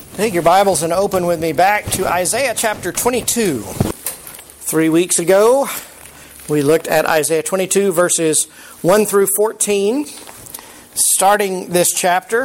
Take your Bibles and open with me back to Isaiah chapter 22. 3 weeks ago, we looked at Isaiah 22 verses 1 through 14. Starting this chapter,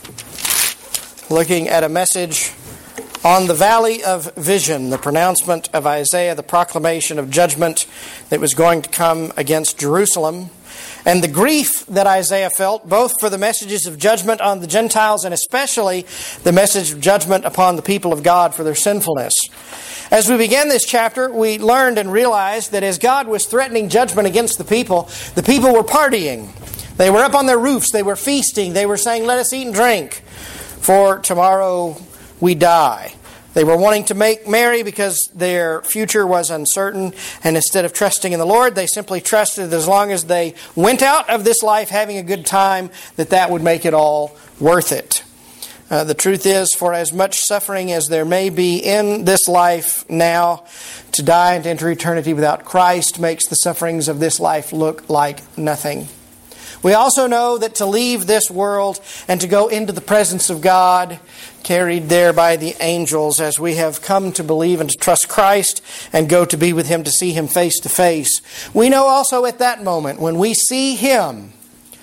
looking at a message on the Valley of Vision, the pronouncement of Isaiah, the proclamation of judgment that was going to come against Jerusalem, and the grief that Isaiah felt, both for the messages of judgment on the Gentiles and especially the message of judgment upon the people of God for their sinfulness. As we began this chapter, we learned and realized that as God was threatening judgment against the people were partying. They were up on their roofs, they were feasting, they were saying, "Let us eat and drink, for tomorrow we die." They were wanting to make merry because their future was uncertain, and instead of trusting in the Lord, they simply trusted that as long as they went out of this life having a good time, that would make it all worth it. The truth is, for as much suffering as there may be in this life now, to die and to enter eternity without Christ makes the sufferings of this life look like nothing. We also know that to leave this world and to go into the presence of God, carried there by the angels as we have come to believe and to trust Christ and go to be with Him, to see Him face to face. We know also at that moment, when we see Him,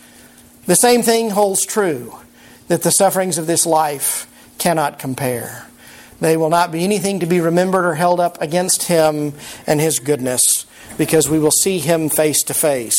the same thing holds true, that the sufferings of this life cannot compare. They will not be anything to be remembered or held up against Him and His goodness, because we will see Him face to face.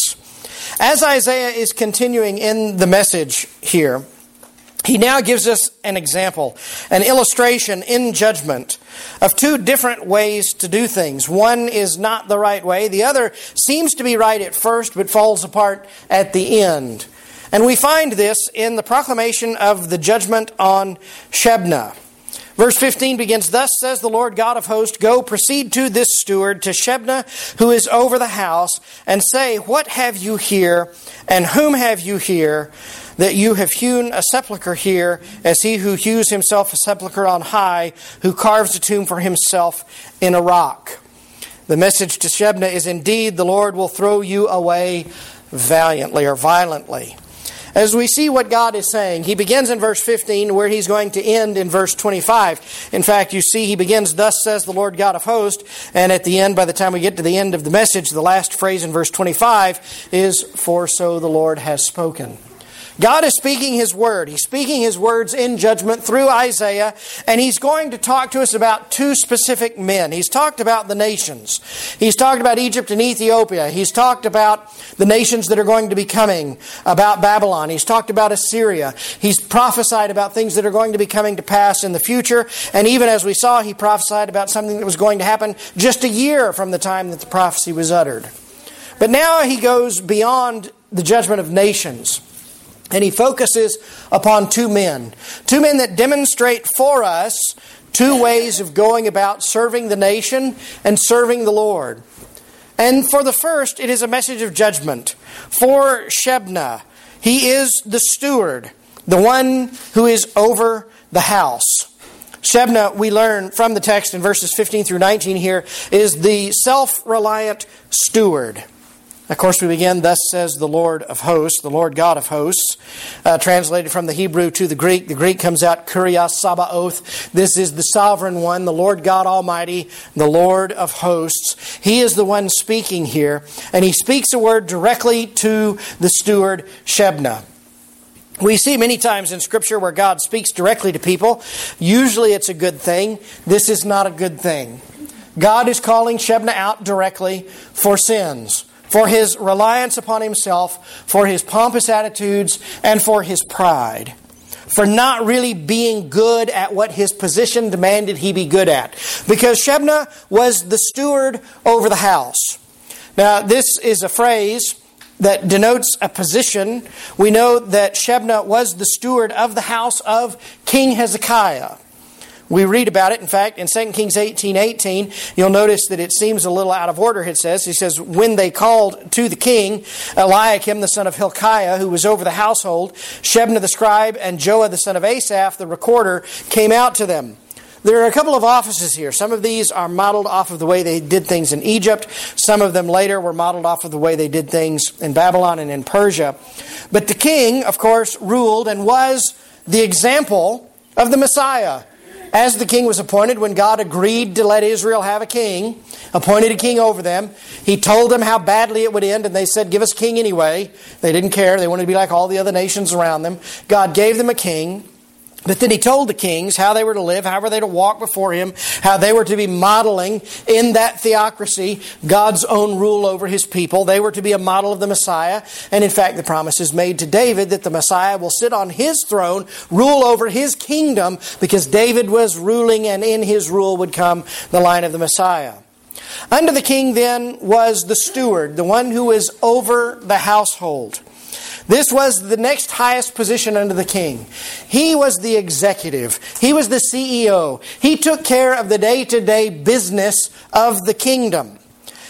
As Isaiah is continuing in the message here, he now gives us an example, an illustration in judgment of two different ways to do things. One is not the right way. The other seems to be right at first, but falls apart at the end. And we find this in the proclamation of the judgment on Shebna. Verse 15 begins, "Thus says the Lord God of hosts, go, proceed to this steward, to Shebna, who is over the house, and say, what have you here, and whom have you here, that you have hewn a sepulchre here, as he who hews himself a sepulchre on high, who carves a tomb for himself in a rock." The message to Shebna is, indeed, the Lord will throw you away valiantly or violently. As we see what God is saying, He begins in verse 15 where He's going to end in verse 25. In fact, you see He begins, "Thus says the Lord God of hosts," and at the end, by the time we get to the end of the message, the last phrase in verse 25 is, "For so the Lord has spoken." God is speaking His word. He's speaking His words in judgment through Isaiah, and He's going to talk to us about two specific men. He's talked about the nations. He's talked about Egypt and Ethiopia. He's talked about the nations that are going to be coming, about Babylon. He's talked about Assyria. He's prophesied about things that are going to be coming to pass in the future, and even as we saw, He prophesied about something that was going to happen just a year from the time that the prophecy was uttered. But now He goes beyond the judgment of nations. And He focuses upon two men that demonstrate for us two ways of going about serving the nation and serving the Lord. And for the first, it is a message of judgment. For Shebna, he is the steward, the one who is over the house. Shebna, we learn from the text in verses 15 through 19 here, is the self-reliant steward. Of course, we begin, "Thus says the Lord of hosts," the Lord God of hosts. Translated from the Hebrew to the Greek. The Greek comes out, Kyrios Sabaoth. This is the sovereign one, the Lord God Almighty, the Lord of hosts. He is the one speaking here, and He speaks a word directly to the steward, Shebna. We see many times in Scripture where God speaks directly to people. Usually it's a good thing. This is not a good thing. God is calling Shebna out directly for sins, for his reliance upon himself, for his pompous attitudes, and for his pride. For not really being good at what his position demanded he be good at. Because Shebna was the steward over the house. Now, this is a phrase that denotes a position. We know that Shebna was the steward of the house of King Hezekiah. We read about it, in fact, in 2 Kings 18:18. You'll notice that it seems a little out of order, it says. He says, "When they called to the king, Eliakim the son of Hilkiah, who was over the household, Shebna the scribe, and Joah the son of Asaph, the recorder, came out to them." There are a couple of offices here. Some of these are modeled off of the way they did things in Egypt. Some of them later were modeled off of the way they did things in Babylon and in Persia. But the king, of course, ruled and was the example of the Messiah. as the king was appointed, when God agreed to let Israel have a king, appointed a king over them, He told them how badly it would end, and they said, give us a king anyway. They didn't care. They wanted to be like all the other nations around them. God gave them a king. But then He told the kings how they were to live, how were they to walk before Him, how they were to be modeling in that theocracy God's own rule over His people. They were to be a model of the Messiah. And in fact, the promise is made to David that the Messiah will sit on His throne, rule over His kingdom, because David was ruling, and in His rule would come the line of the Messiah. Under the king then was the steward, the one who was over the household. This was the next highest position under the king. He was the executive. He was the CEO. He took care of the day-to-day business of the kingdom.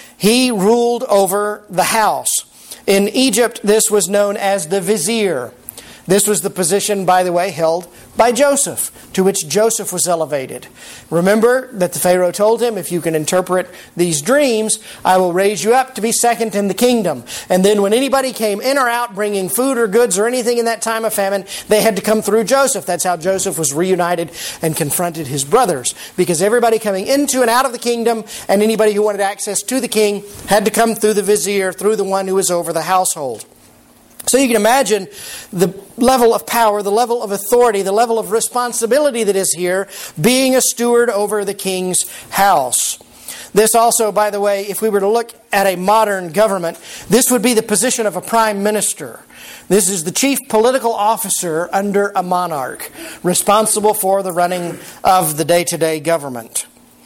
He ruled over the house. In Egypt, this was known as the vizier. This was the position, by the way, held by Joseph, to which Joseph was elevated. Remember that the Pharaoh told him, if you can interpret these dreams, I will raise you up to be second in the kingdom. And then when anybody came in or out bringing food or goods or anything in that time of famine, they had to come through Joseph. That's how Joseph was reunited and confronted his brothers. Because everybody coming into and out of the kingdom, and anybody who wanted access to the king, had to come through the vizier, through the one who was over the household. So you can imagine the level of power, the level of authority, the level of responsibility that is here, being a steward over the king's house. This also, by the way, if we were to look at a modern government, this would be the position of a prime minister. This is the chief political officer under a monarch, responsible for the running of the day-to-day government.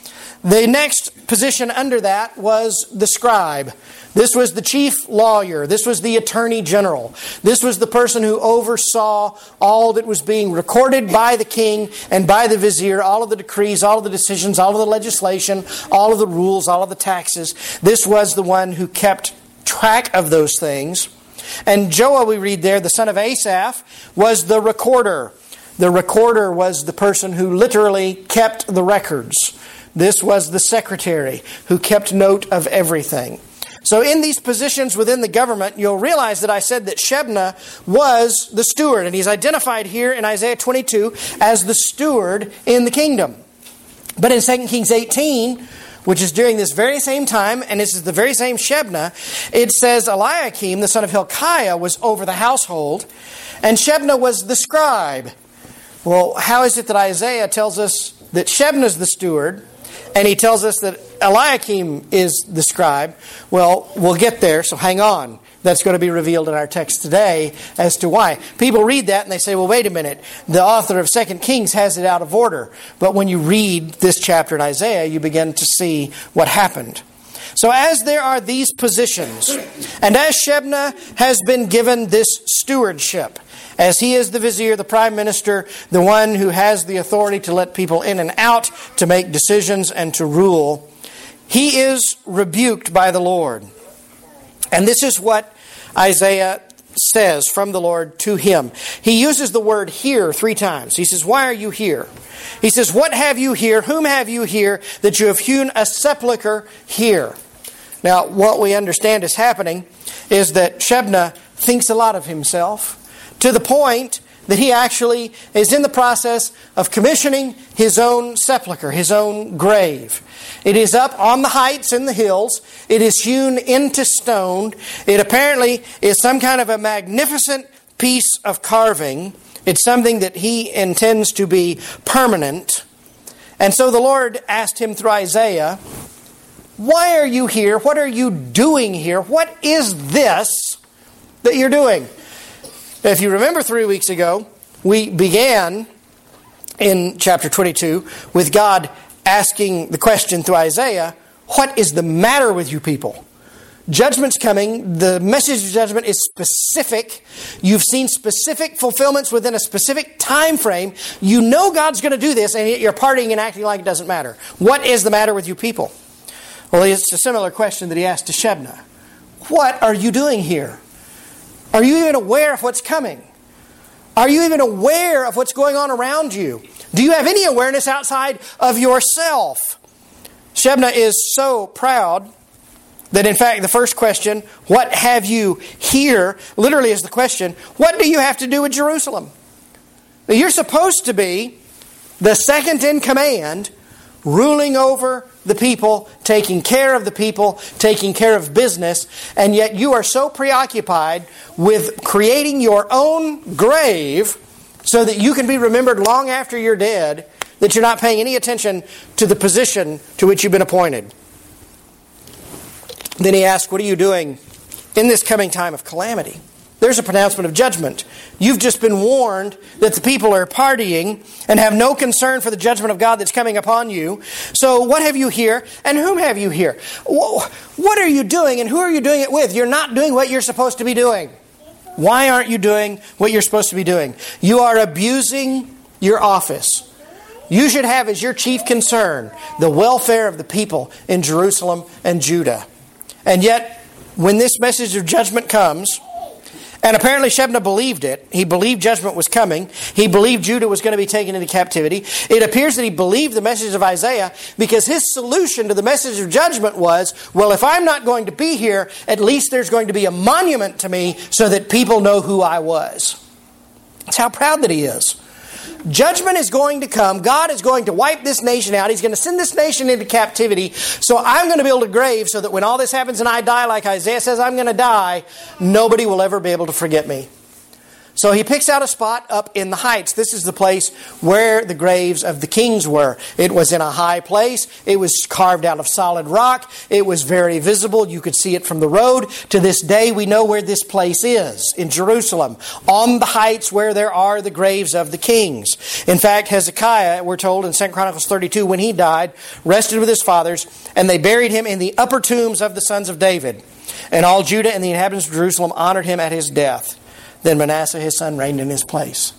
The next position under that was the scribe. This was the chief lawyer. This was the attorney general. This was the person who oversaw all that was being recorded by the king and by the vizier, all of the decrees, all of the decisions, all of the legislation, all of the rules, all of the taxes. This was the one who kept track of those things. And Joah, we read there, the son of Asaph, was the recorder. The recorder was the person who literally kept the records. This was the secretary who kept note of everything. So in these positions within the government, you'll realize that I said that Shebna was the steward. And he's identified here in Isaiah 22 as the steward in the kingdom. But in 2 Kings 18, which is during this very same time, and this is the very same Shebna, it says Eliakim, the son of Hilkiah, was over the household, and Shebna was the scribe. Well, how is it that Isaiah tells us that Shebna is the steward, and he tells us that Eliakim is the scribe? Well, we'll get there, so hang on. That's going to be revealed in our text today as to why. People read that and they say, well, wait a minute. The author of 2 Kings has it out of order. But when you read this chapter in Isaiah, you begin to see what happened. So as there are these positions, and as Shebna has been given this stewardship, as he is the vizier, the prime minister, the one who has the authority to let people in and out, to make decisions and to rule, he is rebuked by the Lord. And this is what Isaiah says from the Lord to him. He uses the word here 3 times. He says, why are you here? He says, what have you here? Whom have you here that you have hewn a sepulchre here? Now, what we understand is happening is that Shebna thinks a lot of himself, to the point that he actually is in the process of commissioning his own sepulchre, his own grave. It is up on the heights in the hills. It is hewn into stone. It apparently is some kind of a magnificent piece of carving. It's something that he intends to be permanent. And so the Lord asked him through Isaiah, why are you here? What are you doing here? What is this that you're doing? If you remember 3 weeks ago, we began in chapter 22 with God asking the question through Isaiah, what is the matter with you people? Judgment's coming. The message of judgment is specific. You've seen specific fulfillments within a specific time frame. You know God's going to do this, and yet you're partying and acting like it doesn't matter. What is the matter with you people? Well, it's a similar question that he asked to Shebna. What are you doing here? Are you even aware of what's coming? Are you even aware of what's going on around you? Do you have any awareness outside of yourself? Shebna is so proud that in fact the first question, what have you here, literally is the question, what do you have to do with Jerusalem? Now, you're supposed to be the second in command, ruling over the people, taking care of the people, taking care of business, and yet you are so preoccupied with creating your own grave so that you can be remembered long after you're dead that you're not paying any attention to the position to which you've been appointed. Then he asks, what are you doing in this coming time of calamity? There's a pronouncement of judgment. You've just been warned that the people are partying and have no concern for the judgment of God that's coming upon you. So what have you here and whom have you here? What are you doing and who are you doing it with? You're not doing what you're supposed to be doing. Why aren't you doing what you're supposed to be doing? You are abusing your office. You should have as your chief concern the welfare of the people in Jerusalem and Judah. And yet, when this message of judgment comes, and apparently Shebna believed it. He believed judgment was coming. He believed Judah was going to be taken into captivity. It appears that he believed the message of Isaiah because his solution to the message of judgment was, well, if I'm not going to be here, at least there's going to be a monument to me so that people know who I was. That's how proud that he is. Judgment is going to come. God is going to wipe this nation out. He's going to send this nation into captivity. So I'm going to build a grave so that when all this happens and I die like Isaiah says I'm going to die, nobody will ever be able to forget me. So he picks out a spot up in the heights. This is the place where the graves of the kings were. It was in a high place. It was carved out of solid rock. It was very visible. You could see it from the road. To this day, we know where this place is, in Jerusalem, on the heights where there are the graves of the kings. In fact, Hezekiah, we're told in 2 Chronicles 32, when he died, rested with his fathers, and they buried him in the upper tombs of the sons of David. And all Judah and the inhabitants of Jerusalem honored him at his death. Then Manasseh, his son, reigned in his place.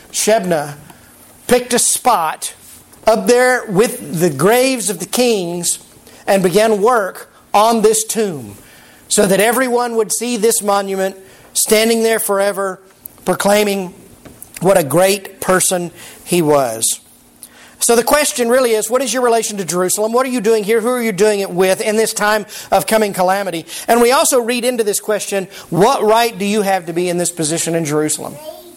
Shebna picked a spot up there with the graves of the kings and began work on this tomb so that everyone would see this monument standing there forever, proclaiming what a great person he was. So the question really is, what is your relation to Jerusalem? What are you doing here? Who are you doing it with in this time of coming calamity? And we also read into this question, what right do you have to be in this position in Jerusalem?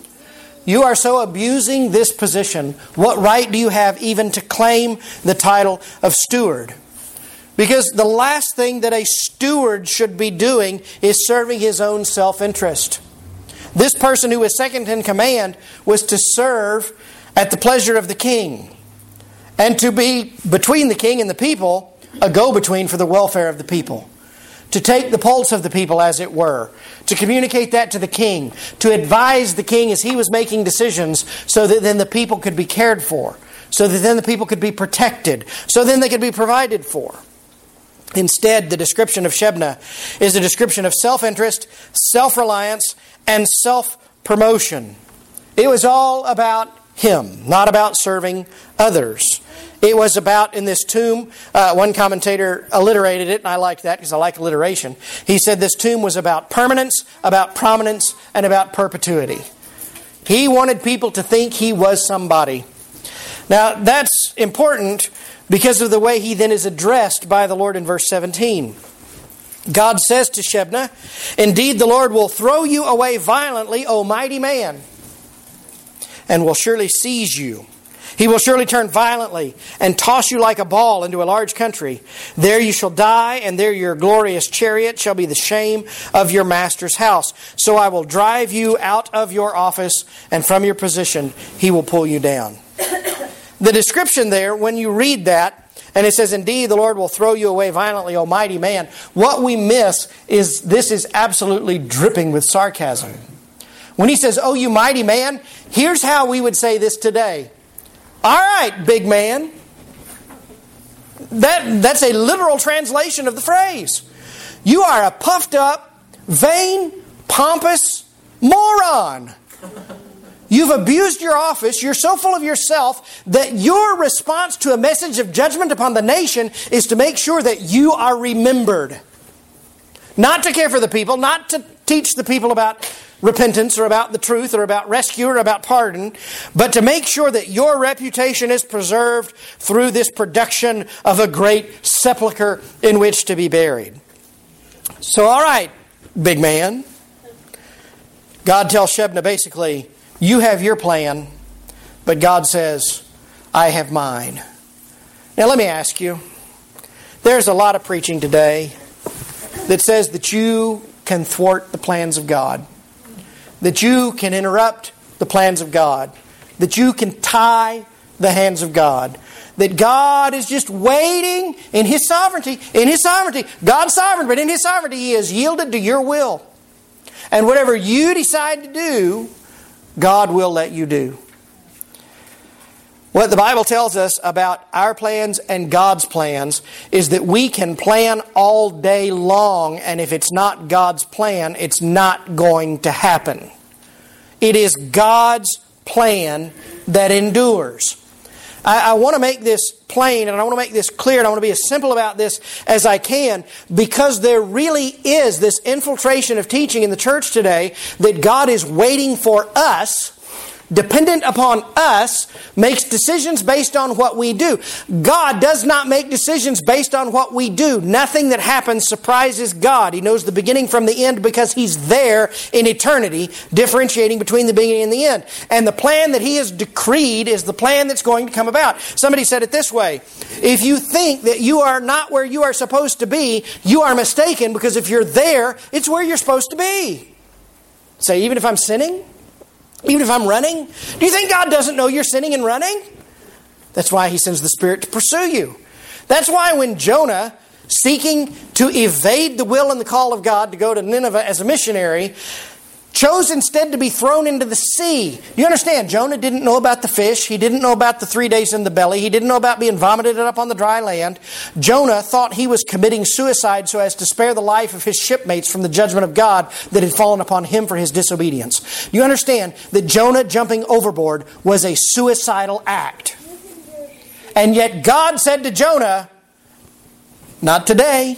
You are so abusing this position. What right do you have even to claim the title of steward? Because the last thing that a steward should be doing is serving his own self-interest. This person who was second in command was to serve at the pleasure of the king, and to be between the king and the people, a go-between for the welfare of the people. To take the pulse of the people, as it were. To communicate that to the king. To advise the king as he was making decisions so that then the people could be cared for. So that then the people could be protected. So then they could be provided for. Instead, the description of Shebna is a description of self-interest, self-reliance, and self-promotion. It was all about him, not about serving others. It was about, in this tomb, one commentator alliterated it, and I like that because I like alliteration. He said this tomb was about permanence, about prominence, and about perpetuity. He wanted people to think he was somebody. Now, that's important because of the way he then is addressed by the Lord in verse 17. God says to Shebna, "Indeed, the Lord will throw you away violently, O mighty man, and will surely seize you. He will surely turn violently and toss you like a ball into a large country. There you shall die, and there your glorious chariot shall be the shame of your master's house. So I will drive you out of your office, and from your position he will pull you down." The description there, when you read that, and it says, "Indeed, the Lord will throw you away violently, O mighty man," what we miss is this is absolutely dripping with sarcasm. When he says, "Oh, you mighty man," here's how we would say this today. "All right, big man." That's a literal translation of the phrase. You are a puffed up, vain, pompous moron. You've abused your office. You're so full of yourself that your response to a message of judgment upon the nation is to make sure that you are remembered. Not to care for the people, not to teach the people about repentance or about the truth or about rescue or about pardon, but to make sure that your reputation is preserved through this production of a great sepulcher in which to be buried. So, all right, big man. God tells Shebna basically, you have your plan, but God says, I have mine. Now let me ask you, there's a lot of preaching today that says that you can thwart the plans of God, that you can interrupt the plans of God, that you can tie the hands of God, that God is just waiting in His sovereignty. In His sovereignty, God's sovereign, but in His sovereignty He has yielded to your will. And whatever you decide to do, God will let you do. What the Bible tells us about our plans and God's plans is that we can plan all day long, and if it's not God's plan, it's not going to happen. It is God's plan that endures. I want to make this plain, and I want to make this clear, and I want to be as simple about this as I can, because there really is this infiltration of teaching in the church today that God is waiting for us, dependent upon us, makes decisions based on what we do. God does not make decisions based on what we do. Nothing that happens surprises God. He knows the beginning from the end because He's there in eternity, differentiating between the beginning and the end. And the plan that He has decreed is the plan that's going to come about. Somebody said it this way: if you think that you are not where you are supposed to be, you are mistaken, because if you're there, it's where you're supposed to be. Say, even if I'm sinning? Even if I'm running? Do you think God doesn't know you're sinning and running? That's why He sends the Spirit to pursue you. That's why when Jonah, seeking to evade the will and the call of God to go to Nineveh as a missionary, chose instead to be thrown into the sea. You understand, Jonah didn't know about the fish. He didn't know about the 3 days in the belly. He didn't know about being vomited up on the dry land. Jonah thought he was committing suicide so as to spare the life of his shipmates from the judgment of God that had fallen upon him for his disobedience. You understand that Jonah jumping overboard was a suicidal act. And yet God said to Jonah, not today.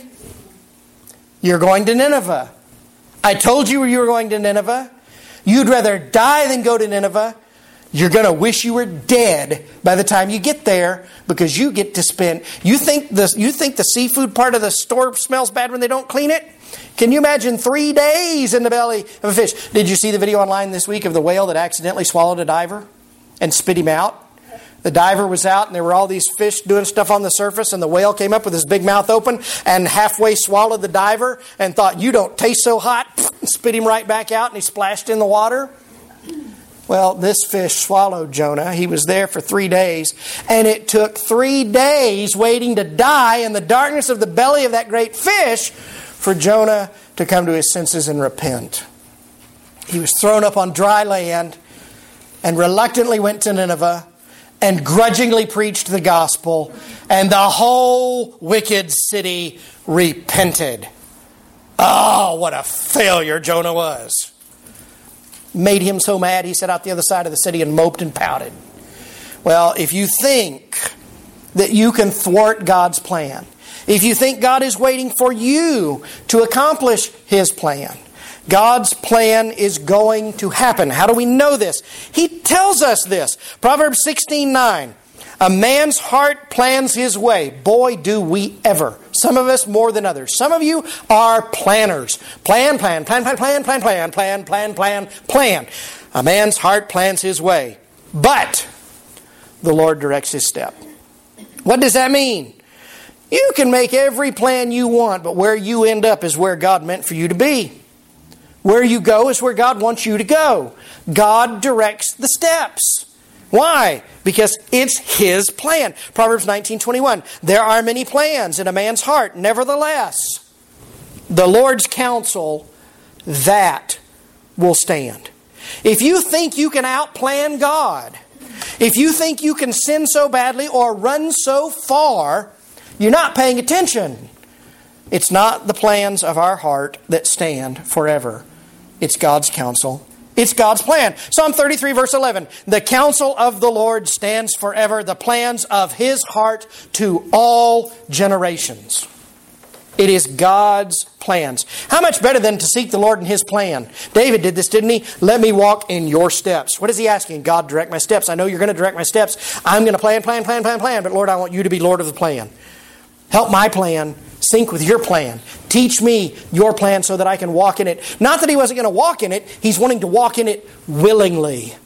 You're going to Nineveh. I told you were going to Nineveh. You'd rather die than go to Nineveh. You're going to wish you were dead by the time you get there, because you get to spend... You think the seafood part of the store smells bad when they don't clean it? Can you imagine 3 days in the belly of a fish? Did you see the video online this week of the whale that accidentally swallowed a diver and spit him out? The diver was out and there were all these fish doing stuff on the surface, and the whale came up with his big mouth open and halfway swallowed the diver and thought, "You don't taste so hot," and spit him right back out, and he splashed in the water. Well, this fish swallowed Jonah. He was there for 3 days, and it took 3 days waiting to die in the darkness of the belly of that great fish for Jonah to come to his senses and repent. He was thrown up on dry land and reluctantly went to Nineveh and grudgingly preached the gospel, and the whole wicked city repented. Oh, what a failure Jonah was. Made him so mad he sat out the other side of the city and moped and pouted. Well, if you think that you can thwart God's plan, if you think God is waiting for you to accomplish His plan, God's plan is going to happen. How do we know this? He tells us this. Proverbs 16:9. A man's heart plans his way. Boy, do we ever. Some of us more than others. Some of you are planners. Plan. A man's heart plans his way, but the Lord directs his step. What does that mean? You can make every plan you want, but where you end up is where God meant for you to be. Where you go is where God wants you to go. God directs the steps. Why? Because it's His plan. Proverbs 19:21. There are many plans in a man's heart. Nevertheless, the Lord's counsel, that will stand. If you think you can outplan God, if you think you can sin so badly or run so far, you're not paying attention. It's not the plans of our heart that stand forever. It's God's counsel. It's God's plan. Psalm 33 verse 11. The counsel of the Lord stands forever, the plans of His heart to all generations. It is God's plans. How much better than to seek the Lord in His plan? David did this, didn't he? Let me walk in your steps. What is he asking? God, direct my steps. I know you're going to direct my steps. I'm going to plan. But Lord, I want you to be Lord of the plan. Help my plan sync with your plan. Teach me your plan so that I can walk in it. Not that he wasn't going to walk in it. He's wanting to walk in it willingly.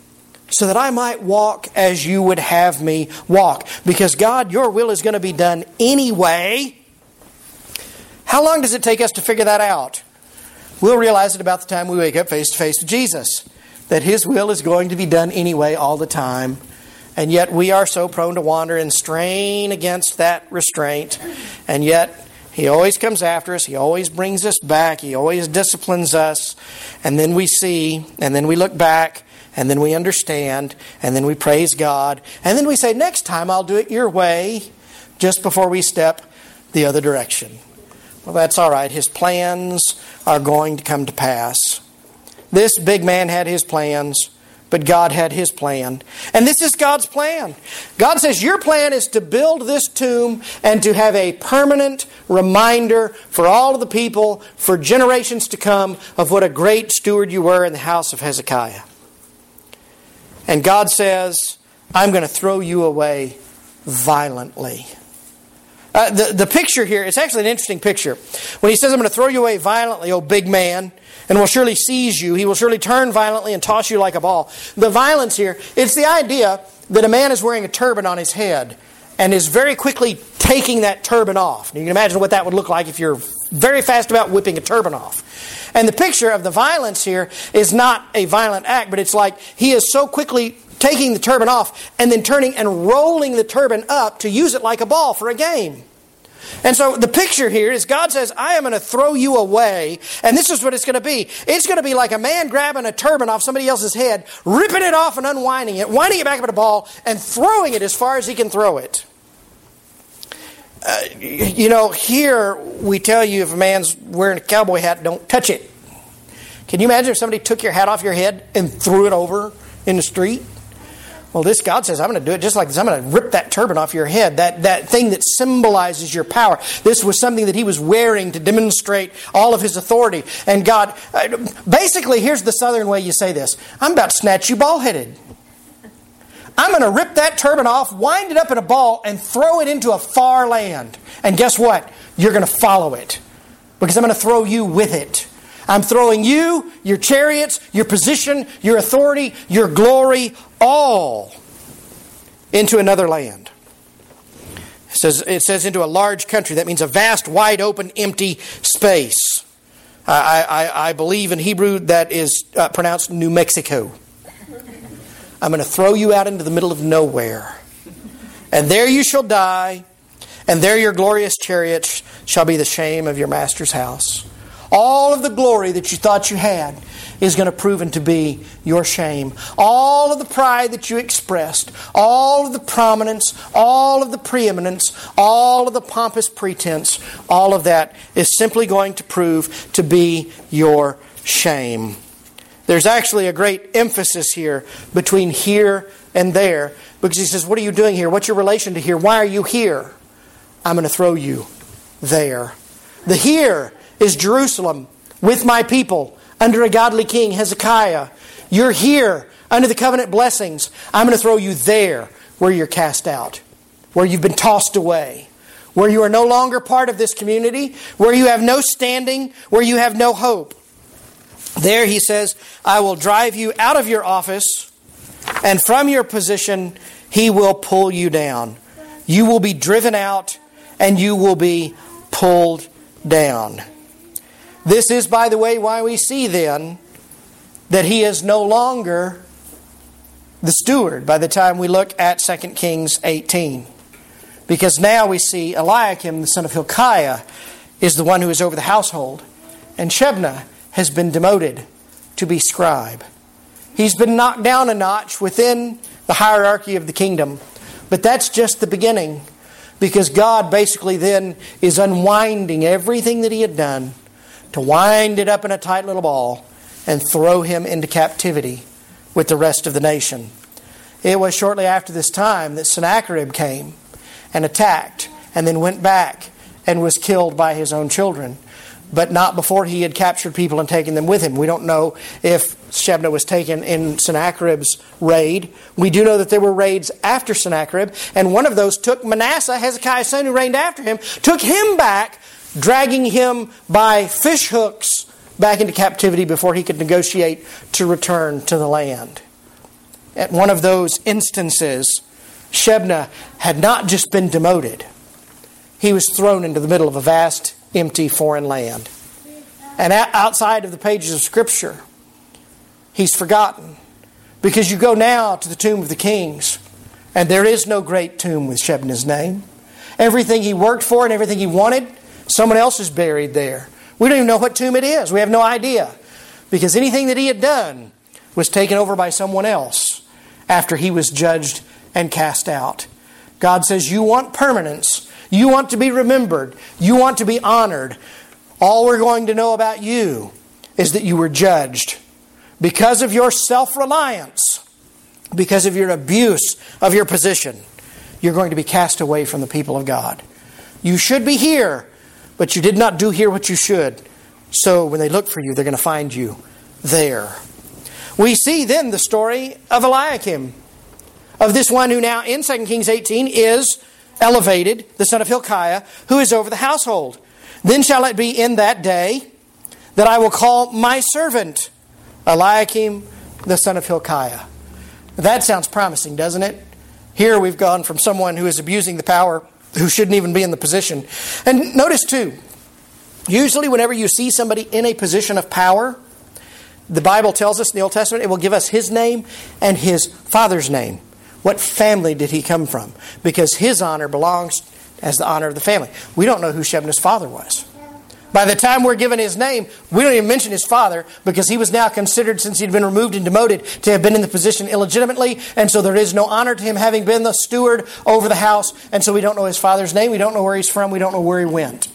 so that I might walk as you would have me walk. Because God, your will is going to be done anyway. How long does it take us to figure that out? We'll realize it about the time we wake up face to face with Jesus, that His will is going to be done anyway all the time. And yet we are so prone to wander and strain against that restraint. And yet He always comes after us. He always brings us back. He always disciplines us. And then we see, and then we look back, and then we understand, and then we praise God. And then we say, next time I'll do it your way, just before we step the other direction. Well, that's all right. His plans are going to come to pass. This big man had his plans, but God had His plan. And this is God's plan. God says, your plan is to build this tomb and to have a permanent reminder for all of the people, for generations to come, of what a great steward you were in the house of Hezekiah. And God says, I'm going to throw you away violently. The picture here, it's actually an interesting picture. When He says, I'm going to throw you away violently, O big man, and will surely seize you. He will surely turn violently and toss you like a ball. The violence here, it's the idea that a man is wearing a turban on his head and is very quickly taking that turban off. You can imagine what that would look like if you're very fast about whipping a turban off. And the picture of the violence here is not a violent act, but it's like he is so quickly taking the turban off and then turning and rolling the turban up to use it like a ball for a game. And so the picture here is God says, I am going to throw you away. And this is what it's going to be. It's going to be like a man grabbing a turban off somebody else's head, ripping it off and unwinding it, winding it back up in a ball, and throwing it as far as he can throw it. Here we tell you if a man's wearing a cowboy hat, don't touch it. Can you imagine if somebody took your hat off your head and threw it over in the street? Well, this God says, I'm going to do it just like this. I'm going to rip that turban off your head, that thing that symbolizes your power. This was something that he was wearing to demonstrate all of his authority. And God, basically, here's the southern way you say this. I'm about to snatch you bald-headed. I'm going to rip that turban off, wind it up in a ball, and throw it into a far land. And guess what? You're going to follow it. Because I'm going to throw you with it. I'm throwing you, your chariots, your position, your authority, your glory, all into another land. It says into a large country. That means a vast, wide open, empty space. I believe in Hebrew that is pronounced New Mexico. I'm going to throw you out into the middle of nowhere. And there you shall die, and there your glorious chariots shall be the shame of your master's house. All of the glory that you thought you had is going to prove to be your shame. All of the pride that you expressed, all of the prominence, all of the preeminence, all of the pompous pretense, all of that is simply going to prove to be your shame. There's actually a great emphasis here between here and there, because he says, what are you doing here? What's your relation to here? Why are you here? I'm going to throw you there. The here is Jerusalem with my people under a godly king, Hezekiah. You're here under the covenant blessings. I'm going to throw you there where you're cast out, where you've been tossed away, where you are no longer part of this community, where you have no standing, where you have no hope. There he says, I will drive you out of your office, and from your position he will pull you down. You will be driven out, and you will be pulled down. This is, by the way, why we see then that he is no longer the steward by the time we look at 2 Kings 18. Because now we see Eliakim, the son of Hilkiah, is the one who is over the household. And Shebna has been demoted to be scribe. He's been knocked down a notch within the hierarchy of the kingdom. But that's just the beginning. Because God basically then is unwinding everything that he had done to wind it up in a tight little ball and throw him into captivity with the rest of the nation. It was shortly after this time that Sennacherib came and attacked and then went back and was killed by his own children. But not before he had captured people and taken them with him. We don't know if Shebna was taken in Sennacherib's raid. We do know that there were raids after Sennacherib, and one of those took Manasseh, Hezekiah's son who reigned after him, took him back, dragging him by fish hooks back into captivity before he could negotiate to return to the land. at one of those instances, Shebna had not just been demoted. He was thrown into the middle of a vast, empty foreign land. And outside of the pages of Scripture, he's forgotten. Because you go now to the tomb of the kings, and there is no great tomb with Shebna's name. Everything he worked for and everything he wanted, someone else is buried there. We don't even know what tomb it is. We have no idea. Because anything that he had done was taken over by someone else after he was judged and cast out. God says, you want permanence. You want to be remembered. You want to be honored. All we're going to know about you is that you were judged. Because of your self-reliance, because of your abuse of your position, you're going to be cast away from the people of God. You should be here, but you did not do here what you should. So when they look for you, they're going to find you there. We see then the story of Eliakim, of this one who now in 2 Kings 18 is elevated, the son of Hilkiah, who is over the household. Then shall it be in that day that I will call my servant Eliakim, the son of Hilkiah. That sounds promising, doesn't it? Here we've gone from someone who is abusing the power, who shouldn't even be in the position. And notice too, usually whenever you see somebody in a position of power, the Bible tells us in the Old Testament, it will give us his name and his father's name. What family did he come from? Because his honor belongs as the honor of the family. We don't know who Shebna's father was. By the time we're given his name, we don't even mention his father because he was now considered, since he'd been removed and demoted, to have been in the position illegitimately. And so there is no honor to him having been the steward over the house. And so we don't know his father's name. We don't know where he's from. We don't know where he went.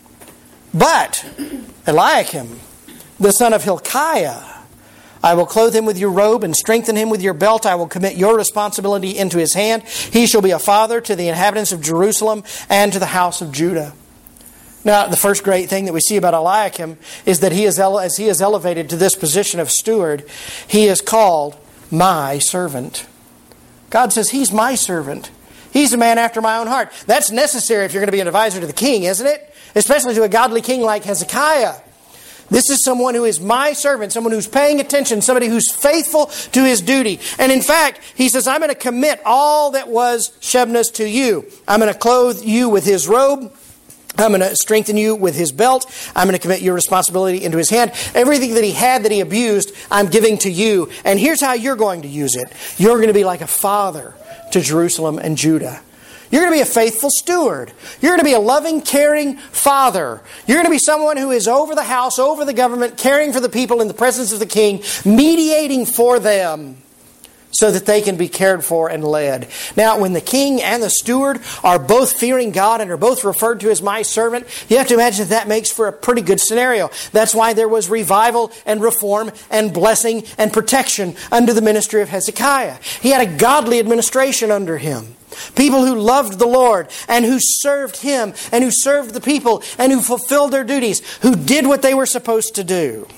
But Eliakim, the son of Hilkiah, I will clothe him with your robe and strengthen him with your belt. I will commit your responsibility into his hand. He shall be a father to the inhabitants of Jerusalem and to the house of Judah. Now, the first great thing that we see about Eliakim is that as he is elevated to this position of steward, he is called my servant. God says, he's my servant. He's a man after my own heart. That's necessary if you're going to be an advisor to the king, isn't it? Especially to a godly king like Hezekiah. This is someone who is my servant, someone who's paying attention, somebody who's faithful to his duty. And in fact, he says, I'm going to commit all that was Shebna's to you. I'm going to clothe you with his robe. I'm going to strengthen you with his belt. I'm going to commit your responsibility into his hand. Everything that he had that he abused, I'm giving to you. And here's how you're going to use it. You're going to be like a father to Jerusalem and Judah. You're going to be a faithful steward. You're going to be a loving, caring father. You're going to be someone who is over the house, over the government, caring for the people in the presence of the king, mediating for them so that they can be cared for and led. Now, when the king and the steward are both fearing God and are both referred to as my servant, you have to imagine that makes for a pretty good scenario. That's why there was revival and reform and blessing and protection under the ministry of Hezekiah. He had a godly administration under him. People who loved the Lord and who served him and who served the people and who fulfilled their duties, who did what they were supposed to do.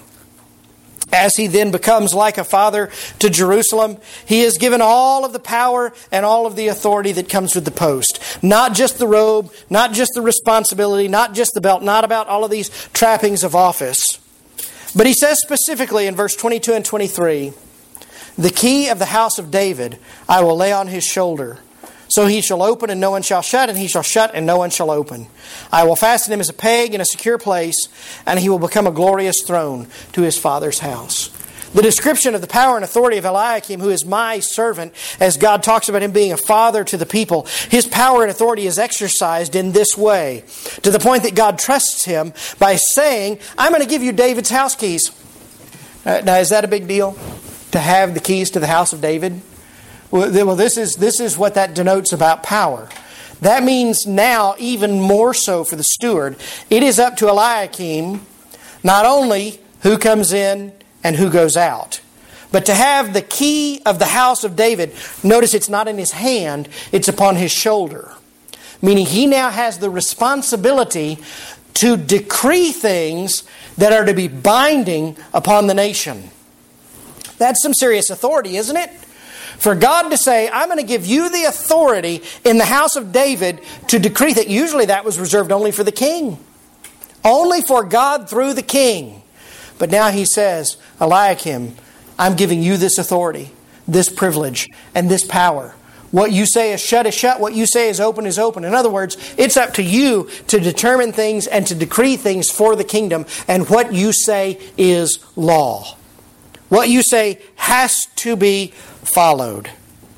As he then becomes like a father to Jerusalem, he is given all of the power and all of the authority that comes with the post. Not just the robe, not just the responsibility, not just the belt, not about all of these trappings of office. But he says specifically in verse 22 and 23, the key of the house of David I will lay on his shoulder. So he shall open and no one shall shut, and he shall shut and no one shall open. I will fasten him as a peg in a secure place, and he will become a glorious throne to his father's house. The description of the power and authority of Eliakim, who is my servant, as God talks about him being a father to the people, his power and authority is exercised in this way, to the point that God trusts him by saying, I'm going to give you David's house keys. Now, is that a big deal, to have the keys to the house of David? Well, this is what that denotes about power. That means now, even more so for the steward, it is up to Eliakim not only who comes in and who goes out, but to have the key of the house of David. Notice it's not in his hand, it's upon his shoulder. Meaning he now has the responsibility to decree things that are to be binding upon the nation. That's some serious authority, isn't it? For God to say, I'm going to give you the authority in the house of David to decree that. Usually that was reserved only for the king. Only for God through the king. But now he says, Eliakim, I'm giving you this authority. this privilege and this power. What you say is shut. What you say is open is open. In other words, it's up to you to determine things and to decree things for the kingdom. And what you say is law. What you say has to be followed.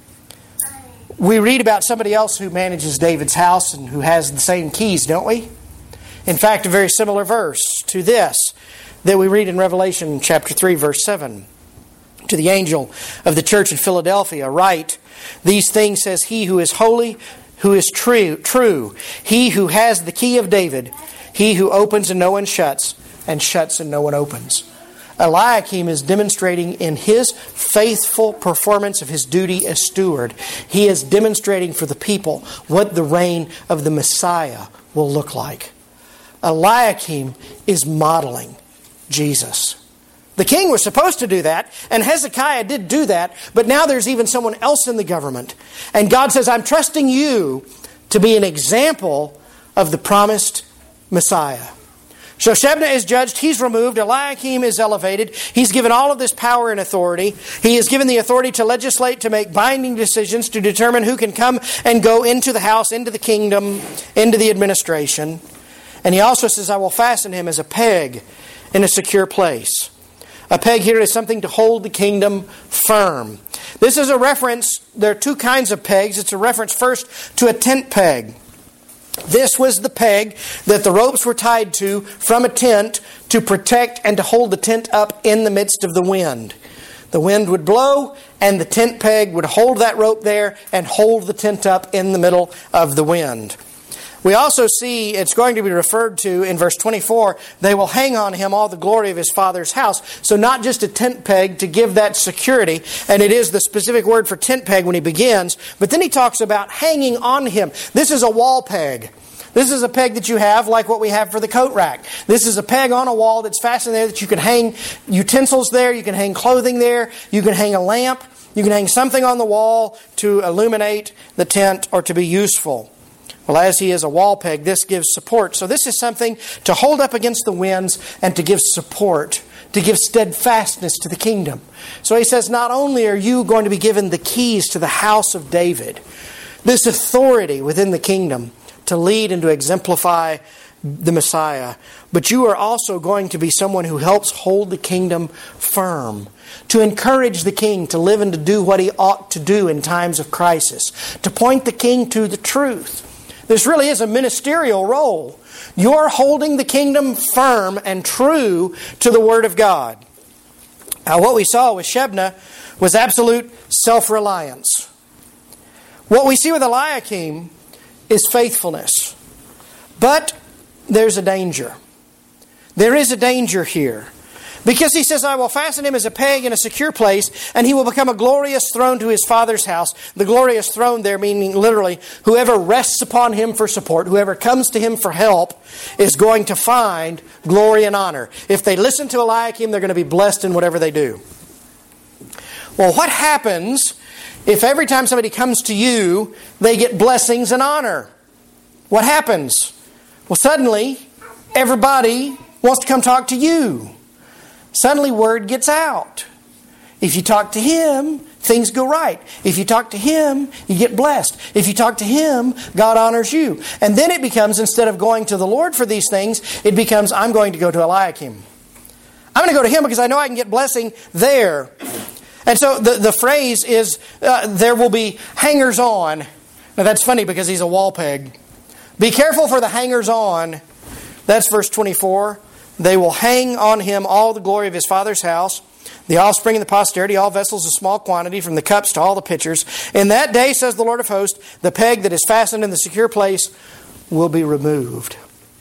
We read about somebody else who manages David's house and who has the same keys, don't we? In fact, a very similar verse to this that we read in Revelation chapter 3, verse 7. To the angel of the church in Philadelphia, write, these things says he who is holy, who is true, he who has the key of David, he who opens and no one shuts, and shuts and no one opens. Eliakim is demonstrating in his faithful performance of his duty as steward. He is demonstrating for the people what the reign of the Messiah will look like. Eliakim is modeling Jesus. The king was supposed to do that, and Hezekiah did do that, but now there's even someone else in the government. And God says, I'm trusting you to be an example of the promised Messiah. So Shebna is judged, he's removed, Eliakim is elevated, he's given all of this power and authority. He is given the authority to legislate, to make binding decisions, to determine who can come and go into the house, into the kingdom, into the administration. And he also says, I will fasten him as a peg in a secure place. A peg here is something to hold the kingdom firm. This is a reference, there are two kinds of pegs. It's a reference first to a tent peg. This was the peg that the ropes were tied to from a tent to protect and to hold the tent up in the midst of the wind. The wind would blow and the tent peg would hold that rope there and hold the tent up in the middle of the wind. We also see it's going to be referred to in verse 24, they will hang on him all the glory of his father's house. So not just a tent peg to give that security, and it is the specific word for tent peg when he begins, but then he talks about hanging on him. This is a wall peg. This is a peg that you have like what we have for the coat rack. This is a peg on a wall that's fastened there that you can hang utensils there, you can hang clothing there, you can hang a lamp, you can hang something on the wall to illuminate the tent or to be useful. Well, as he is a wall peg, this gives support. So this is something to hold up against the winds and to give support, to give steadfastness to the kingdom. So he says, not only are you going to be given the keys to the house of David, this authority within the kingdom to lead and to exemplify the Messiah, but you are also going to be someone who helps hold the kingdom firm, to encourage the king to live and to do what he ought to do in times of crisis, to point the king to the truth. This really is a ministerial role. You're holding the kingdom firm and true to the Word of God. Now, what we saw with Shebna was absolute self-reliance. What we see with Eliakim is faithfulness. But there's a danger. There is a danger here. Because he says, I will fasten him as a peg in a secure place, and he will become a glorious throne to his father's house. The glorious throne there meaning literally, whoever rests upon him for support, whoever comes to him for help, is going to find glory and honor. If they listen to Eliakim, they're going to be blessed in whatever they do. Well, what happens if every time somebody comes to you, they get blessings and honor? What happens? Well, suddenly, everybody wants to come talk to you. Suddenly word gets out. If you talk to him, things go right. If you talk to him, you get blessed. If you talk to him, God honors you. And then it becomes, instead of going to the Lord for these things, it becomes, I'm going to go to Eliakim. I'm going to go to him because I know I can get blessing there. And so the phrase is, there will be hangers-on. Now that's funny because he's a wall peg. Be careful for the hangers-on. That's verse 24. They will hang on him all the glory of his father's house, the offspring and the posterity, all vessels of small quantity, from the cups to all the pitchers. In that day, says the Lord of hosts, the peg that is fastened in the secure place will be removed.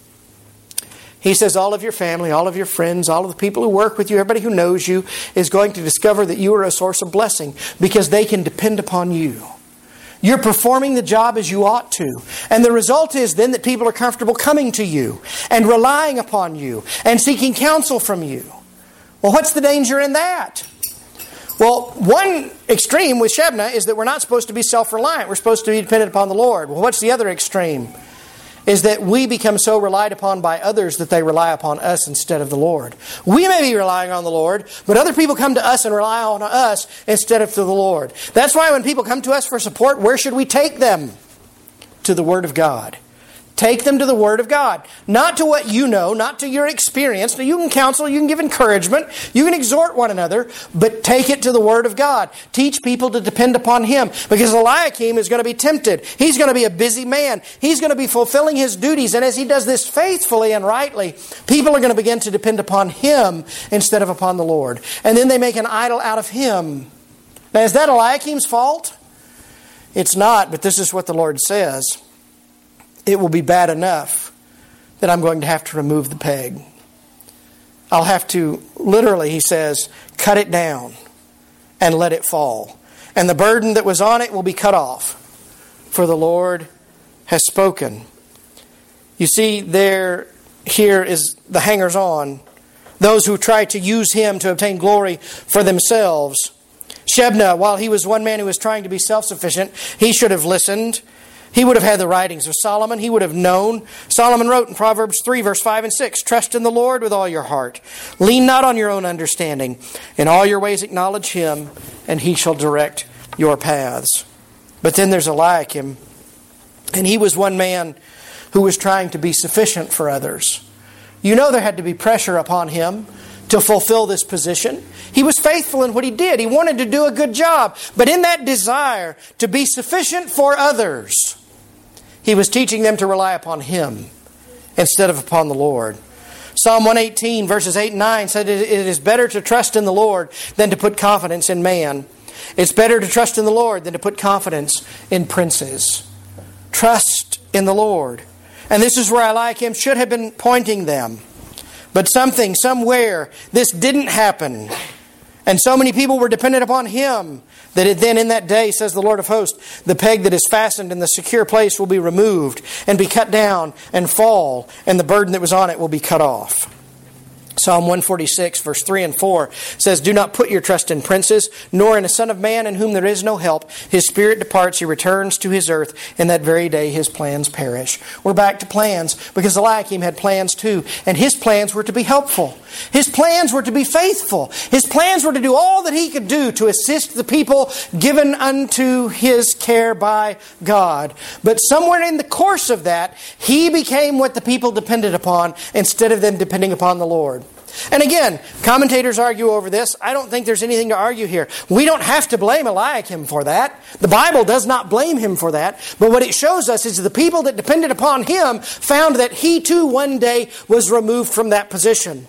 He says all of your family, all of your friends, all of the people who work with you, everybody who knows you is going to discover that you are a source of blessing because they can depend upon you. You're performing the job as you ought to. And the result is then that people are comfortable coming to you and relying upon you and seeking counsel from you. Well, what's the danger in that? Well, one extreme with Shebna is that we're not supposed to be self-reliant. We're supposed to be dependent upon the Lord. Well, what's the other extreme? is that we become so relied upon by others that they rely upon us instead of the Lord. We may be relying on the Lord, but other people come to us and rely on us instead of to the Lord. That's why when people come to us for support, where should we take them? To the Word of God. Take them to the Word of God. Not to what you know, not to your experience. Now, you can counsel, you can give encouragement, you can exhort one another, but take it to the Word of God. Teach people to depend upon Him. Because Eliakim is going to be tempted. He's going to be a busy man. He's going to be fulfilling his duties. And as he does this faithfully and rightly, people are going to begin to depend upon him instead of upon the Lord. And then they make an idol out of him. Now, is that Eliakim's fault? It's not, but this is what the Lord says. It will be bad enough that I'm going to have to remove the peg. I'll have to, literally, he says, cut it down and let it fall. And the burden that was on it will be cut off. For the Lord has spoken. You see, here is the hangers-on. Those who try to use him to obtain glory for themselves. Shebna, while he was one man who was trying to be self-sufficient, he should have listened. He would have had the writings of Solomon. He would have known. Solomon wrote in Proverbs 3, verse 5 and 6, "Trust in the Lord with all your heart. Lean not on your own understanding. In all your ways acknowledge him, and he shall direct your paths." But then there's Eliakim, and he was one man who was trying to be sufficient for others. You know there had to be pressure upon him to fulfill this position. He was faithful in what he did. He wanted to do a good job. But in that desire to be sufficient for others, he was teaching them to rely upon him instead of upon the Lord. Psalm 118 verses 8 and 9 said, "It is better to trust in the Lord than to put confidence in man. It's better to trust in the Lord than to put confidence in princes." Trust in the Lord. And this is where Eliakim should have been pointing them. But somewhere, this didn't happen. And so many people were dependent upon him that in that day, says the Lord of hosts, the peg that is fastened in the secure place will be removed and be cut down and fall, and the burden that was on it will be cut off. Psalm 146, verse 3 and 4 says, "Do not put your trust in princes, nor in a son of man in whom there is no help. His spirit departs, he returns to his earth. In that very day his plans perish." We're back to plans, because Eliakim had plans too. And his plans were to be helpful. His plans were to be faithful. His plans were to do all that he could do to assist the people given unto his care by God. But somewhere in the course of that, he became what the people depended upon instead of them depending upon the Lord. And again, commentators argue over this. I don't think there's anything to argue here. We don't have to blame Eliakim for that. The Bible does not blame him for that. But what it shows us is the people that depended upon him found that he too one day was removed from that position.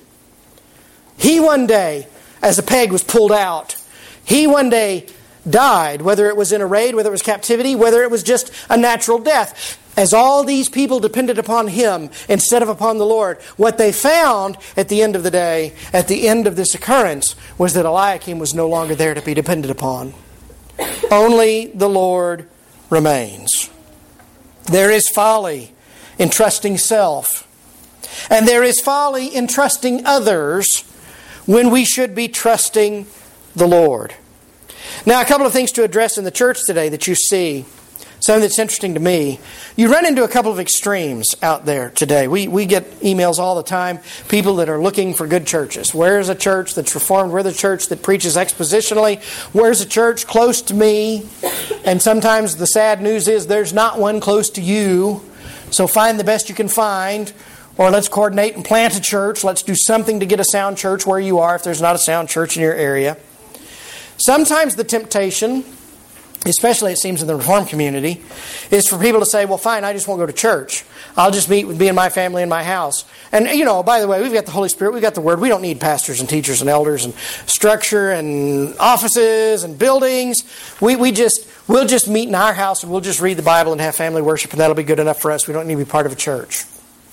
He one day, as a peg was pulled out, he one day died, whether it was in a raid, whether it was captivity, whether it was just a natural death. As all these people depended upon him instead of upon the Lord, what they found at the end of the day, at the end of this occurrence, was that Eliakim was no longer there to be depended upon. Only the Lord remains. There is folly in trusting self, and there is folly in trusting others when we should be trusting the Lord. Now, a couple of things to address in the church today that you see. Something that's interesting to me. You run into a couple of extremes out there today. We get emails all the time. People that are looking for good churches. Where's a church that's reformed? Where's a church that preaches expositionally? Where's a church close to me? And sometimes the sad news is there's not one close to you. So find the best you can find. Or let's coordinate and plant a church. Let's do something to get a sound church where you are if there's not a sound church in your area. Sometimes the temptation, especially it seems in the Reformed community, is for people to say, well, fine, I just won't go to church. I'll just meet with me and my family in my house. And, by the way, we've got the Holy Spirit, we've got the Word. We don't need pastors and teachers and elders and structure and offices and buildings. We'll just meet in our house and we'll just read the Bible and have family worship, and that'll be good enough for us. We don't need to be part of a church.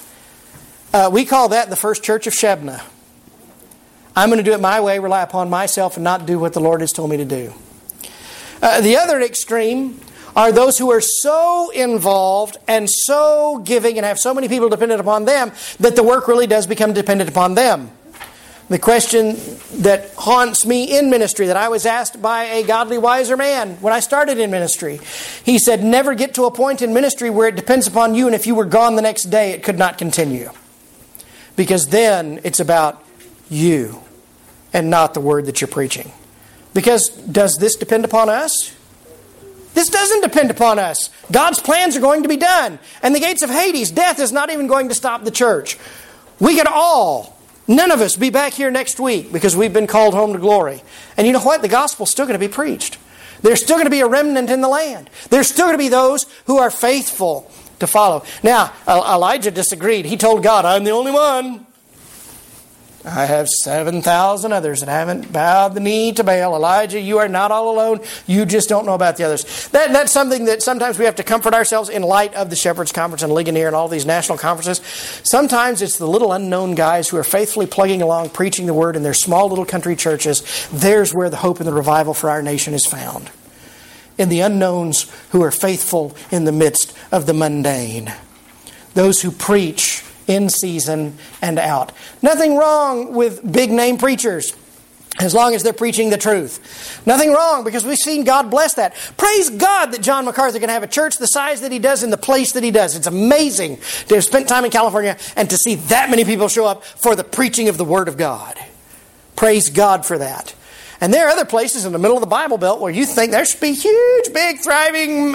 We call that the first church of Shebna. I'm going to do it my way, rely upon myself, and not do what the Lord has told me to do. The other extreme are those who are so involved and so giving and have so many people dependent upon them that the work really does become dependent upon them. The question that haunts me in ministry, that I was asked by a godly, wiser man when I started in ministry. He said, never get to a point in ministry where it depends upon you, and if you were gone the next day, it could not continue. Because then it's about you and not the word that you're preaching. Because does this depend upon us? This doesn't depend upon us. God's plans are going to be done. And the gates of Hades, death, is not even going to stop the church. We could all, none of us, be back here next week because we've been called home to glory. And you know what? The gospel's still going to be preached. There's still going to be a remnant in the land. There's still going to be those who are faithful to follow. Now, Elijah disagreed. He told God, I'm the only one. I have 7,000 others that haven't bowed the knee to Baal. Elijah, you are not all alone. You just don't know about the others. That's something that sometimes we have to comfort ourselves in light of the Shepherd's Conference and Ligonier and all these national conferences. Sometimes it's the little unknown guys who are faithfully plugging along, preaching the word in their small little country churches. There's where the hope and the revival for our nation is found. In the unknowns who are faithful in the midst of the mundane. Those who preach in season and out. Nothing wrong with big name preachers as long as they're preaching the truth. Nothing wrong, because we've seen God bless that. Praise God that John MacArthur can have a church the size that he does in the place that he does. It's amazing to have spent time in California and to see that many people show up for the preaching of the Word of God. Praise God for that. And there are other places in the middle of the Bible Belt where you think there should be huge, big, thriving...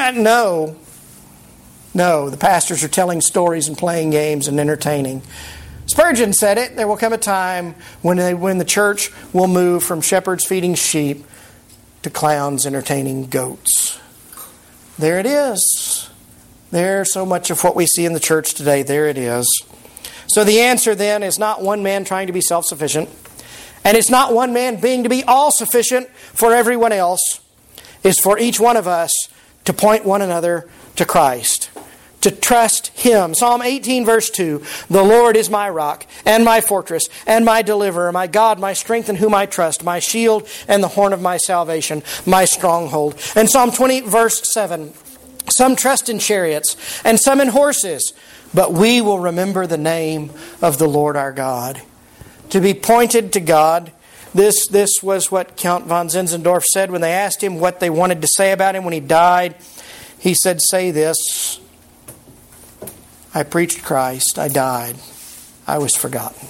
No, the pastors are telling stories and playing games and entertaining. Spurgeon said it, there will come a time when the church will move from shepherds feeding sheep to clowns entertaining goats. There it is. There's so much of what we see in the church today. There it is. So the answer then is not one man trying to be self-sufficient. And it's not one man being to be all-sufficient for everyone else. It's for each one of us to point one another to Christ. To trust Him. Psalm 18 verse 2. The Lord is my rock and my fortress and my deliverer, my God, my strength in whom I trust, my shield and the horn of my salvation, my stronghold. And Psalm 20 verse 7. Some trust in chariots and some in horses, but we will remember the name of the Lord our God. To be pointed to God. This was what Count von Zinzendorf said when they asked him what they wanted to say about him when he died. He said, say this. I preached Christ. I died. I was forgotten.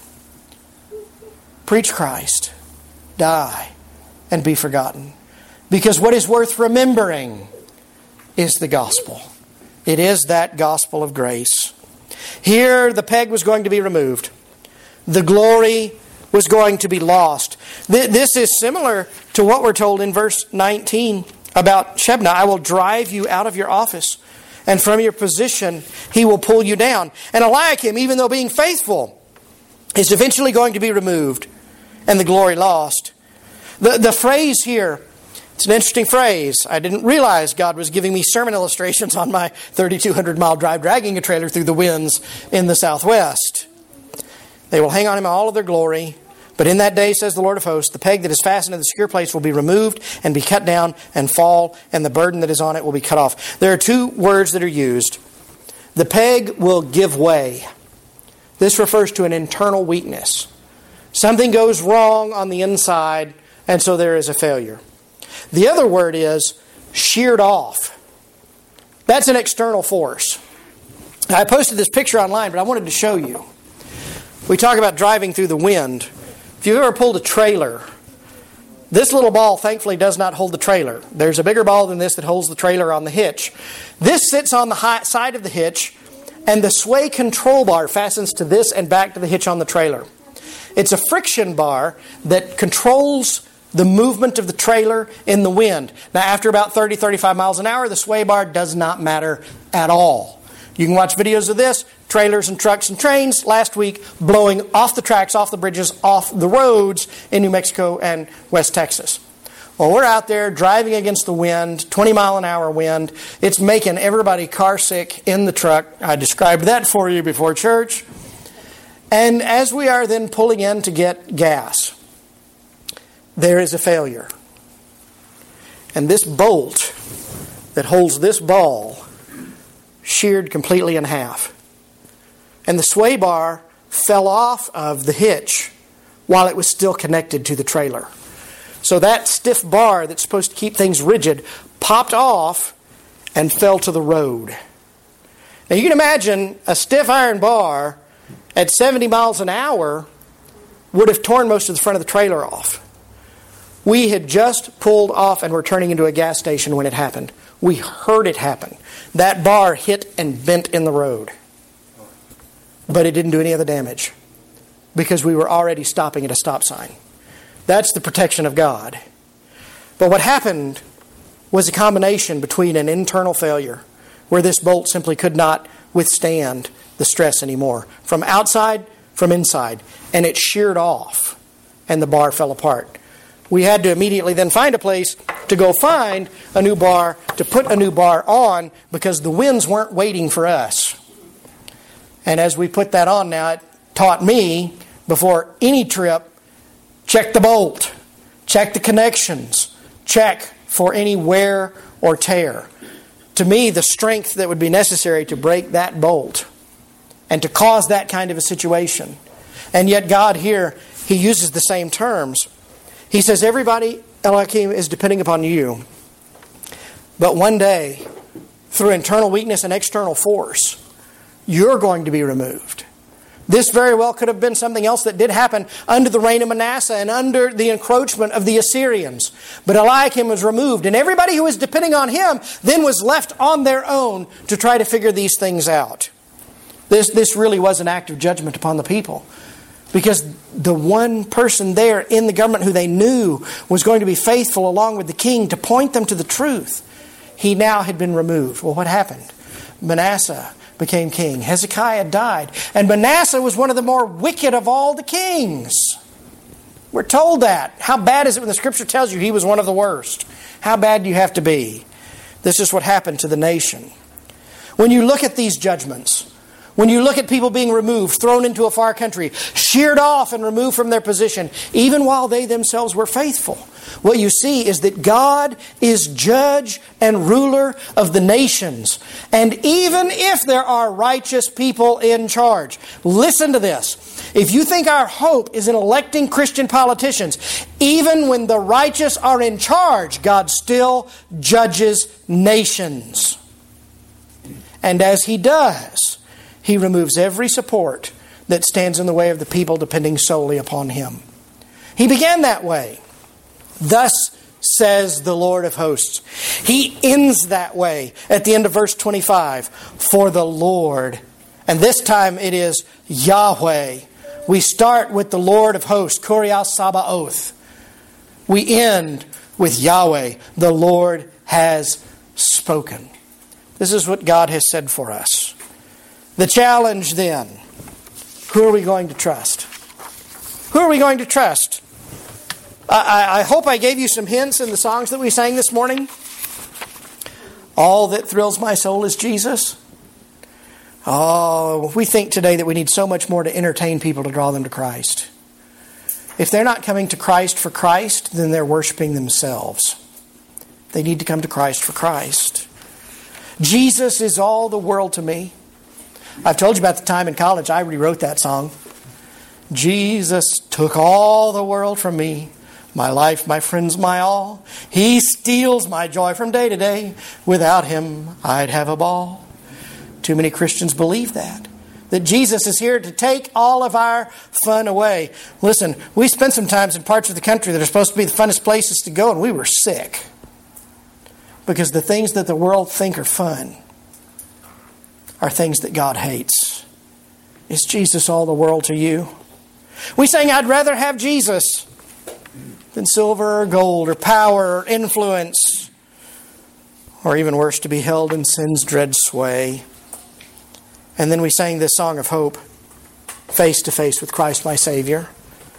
Preach Christ. Die. And be forgotten. Because what is worth remembering is the gospel. It is that gospel of grace. Here the peg was going to be removed. The glory was going to be lost. This is similar to what we're told in verse 19 about Shebna. I will drive you out of your office. And from your position, he will pull you down. And Eliakim, even though being faithful, is eventually going to be removed and the glory lost. The phrase here, it's an interesting phrase. I didn't realize God was giving me sermon illustrations on my 3,200-mile drive dragging a trailer through the winds in the southwest. They will hang on him all of their glory. But in that day, says the Lord of hosts, the peg that is fastened in the secure place will be removed and be cut down and fall, and the burden that is on it will be cut off. There are two words that are used. The peg will give way. This refers to an internal weakness. Something goes wrong on the inside, and so there is a failure. The other word is sheared off. That's an external force. I posted this picture online, but I wanted to show you. We talk about driving through the wind. If you've ever pulled a trailer, this little ball thankfully does not hold the trailer. There's a bigger ball than this that holds the trailer on the hitch. This sits on the side of the hitch, and the sway control bar fastens to this and back to the hitch on the trailer. It's a friction bar that controls the movement of the trailer in the wind. Now, after about 30, 35 miles an hour, the sway bar does not matter at all. You can watch videos of this, trailers and trucks and trains last week blowing off the tracks, off the bridges, off the roads in New Mexico and West Texas. Well, we're out there driving against the wind, 20 mile an hour wind. It's making everybody car sick in the truck. I described that for you before church. And as we are then pulling in to get gas, there is a failure. And this bolt that holds this ball sheared completely in half. And the sway bar fell off of the hitch while it was still connected to the trailer. So that stiff bar that's supposed to keep things rigid popped off and fell to the road. Now you can imagine a stiff iron bar at 70 miles an hour would have torn most of the front of the trailer off. We had just pulled off and were turning into a gas station when it happened. We heard it happen. That bar hit and bent in the road. But it didn't do any other damage because we were already stopping at a stop sign. That's the protection of God. But what happened was a combination between an internal failure where this bolt simply could not withstand the stress anymore. From outside, from inside. And it sheared off and the bar fell apart. We had to immediately then find a place to go find a new bar, to put a new bar on, because the winds weren't waiting for us. And as we put that on now, it taught me, before any trip, check the bolt, check the connections, check for any wear or tear. To me, the strength that would be necessary to break that bolt and to cause that kind of a situation. And yet God here, He uses the same terms. He says, everybody, Elohim, is depending upon you. But one day, through internal weakness and external force, you're going to be removed. This very well could have been something else that did happen under the reign of Manasseh and under the encroachment of the Assyrians. But Eliakim was removed, and everybody who was depending on him then was left on their own to try to figure these things out. This really was an act of judgment upon the people. Because the one person there in the government who they knew was going to be faithful along with the king to point them to the truth, he now had been removed. Well, what happened? Manasseh became king. Hezekiah died. And Manasseh was one of the more wicked of all the kings. We're told that. How bad is it when the Scripture tells you he was one of the worst? How bad do you have to be? This is what happened to the nation. When you look at these judgments, when you look at people being removed, thrown into a far country, sheared off and removed from their position, even while they themselves were faithful, what you see is that God is judge and ruler of the nations. And even if there are righteous people in charge, listen to this. If you think our hope is in electing Christian politicians, even when the righteous are in charge, God still judges nations. And as He does, He removes every support that stands in the way of the people depending solely upon Him. He began that way. Thus says the Lord of hosts. He ends that way at the end of verse 25. For the Lord, and this time it is Yahweh. We start with the Lord of hosts, Kurios Sabaoth. We end with Yahweh. The Lord has spoken. This is what God has said for us. The challenge then, who are we going to trust? Who are we going to trust? I hope I gave you some hints in the songs that we sang this morning. All that thrills my soul is Jesus. Oh, we think today that we need so much more to entertain people to draw them to Christ. If they're not coming to Christ for Christ, then they're worshiping themselves. They need to come to Christ for Christ. Jesus is all the world to me. I've told you about the time in college I rewrote that song. Jesus took all the world from me. My life, my friends, my all. He steals my joy from day to day. Without Him, I'd have a ball. Too many Christians believe that Jesus is here to take all of our fun away. Listen, we spent some times in parts of the country that are supposed to be the funnest places to go, and we were sick. Because the things that the world think are fun are things that God hates. Is Jesus all the world to you? We sang, I'd rather have Jesus than silver or gold or power or influence, or even worse, to be held in sin's dread sway. And then we sang this song of hope, face to face with Christ my Savior.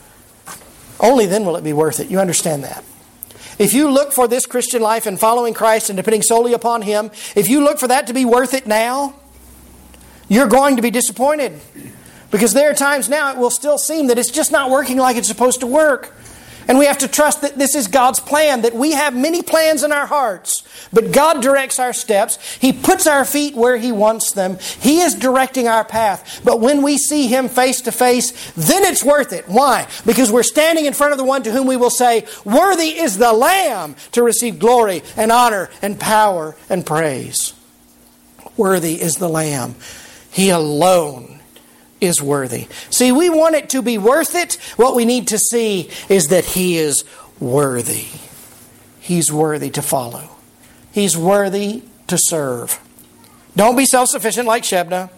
Only then will it be worth it. You understand that? If you look for this Christian life and following Christ and depending solely upon Him, if you look for that to be worth it now, you're going to be disappointed. Because there are times now it will still seem that it's just not working like it's supposed to work. And we have to trust that this is God's plan, that we have many plans in our hearts, but God directs our steps. He puts our feet where He wants them. He is directing our path. But when we see Him face to face, then it's worth it. Why? Because we're standing in front of the one to whom we will say, "Worthy is the Lamb to receive glory and honor and power and praise." Worthy is the Lamb. He alone is worthy. See, we want it to be worth it. What we need to see is that He is worthy. He's worthy to follow. He's worthy to serve. Don't be self-sufficient like Shebna.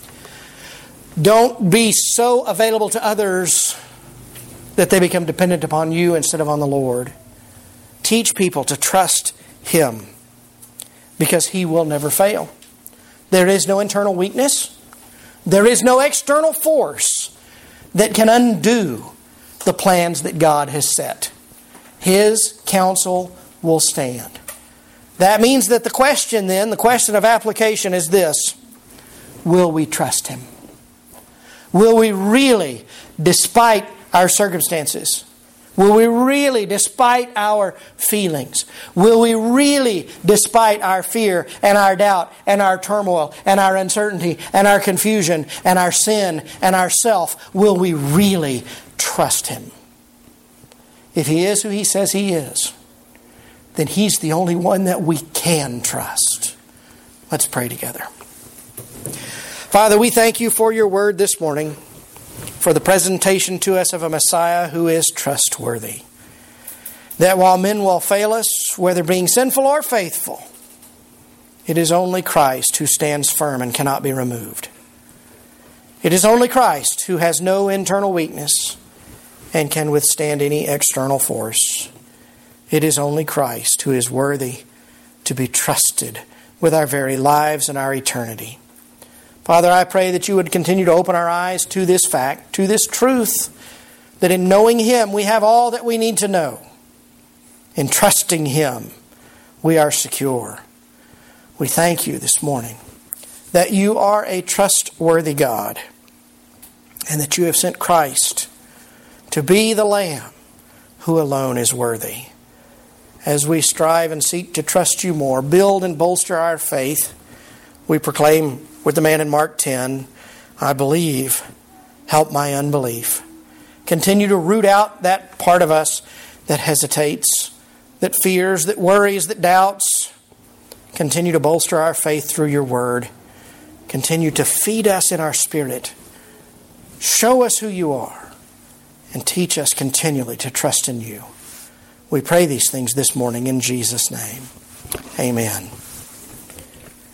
Don't be so available to others that they become dependent upon you instead of on the Lord. Teach people to trust Him, because He will never fail. There is no internal weakness. There is no external force that can undo the plans that God has set. His counsel will stand. That means that the question of application is this: will we trust Him? Will we really, despite our circumstances? Will we really, despite our feelings? Will we really, despite our fear and our doubt and our turmoil and our uncertainty and our confusion and our sin and ourself, will we really trust Him? If He is who He says He is, then He's the only one that we can trust. Let's pray together. Father, we thank You for Your word this morning, for the presentation to us of a Messiah who is trustworthy. That while men will fail us, whether being sinful or faithful, it is only Christ who stands firm and cannot be removed. It is only Christ who has no internal weakness and can withstand any external force. It is only Christ who is worthy to be trusted with our very lives and our eternity. Father, I pray that You would continue to open our eyes to this fact, to this truth, that in knowing Him we have all that we need to know. In trusting Him we are secure. We thank You this morning that You are a trustworthy God and that You have sent Christ to be the Lamb who alone is worthy. As we strive and seek to trust You more, build and bolster our faith, we proclaim with the man in Mark 10, "I believe, help my unbelief." Continue to root out that part of us that hesitates, that fears, that worries, that doubts. Continue to bolster our faith through Your word. Continue to feed us in our spirit. Show us who You are, and teach us continually to trust in You. We pray these things this morning in Jesus' name. Amen.